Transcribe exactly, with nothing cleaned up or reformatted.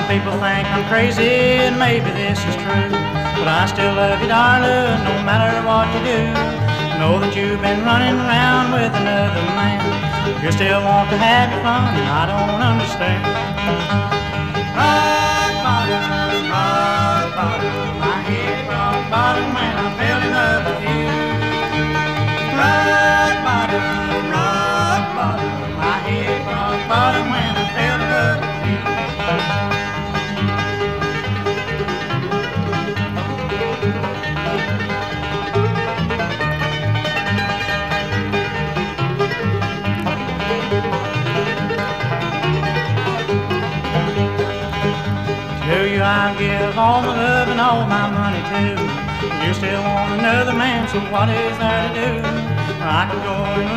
people think I'm crazy, and maybe this is true, but I still love you, darling, no matter what you do. Know that you've been running around with another man. You still want to have your fun, and I don't understand. Rock bottom, rock bottom, I hit rock bottom when I fell in love with you. Rock bottom, rock bottom, I hit rock bottom when I fell in love with you. To you I give all my love and all my money too. You still want another man, so what is there to do? I could go and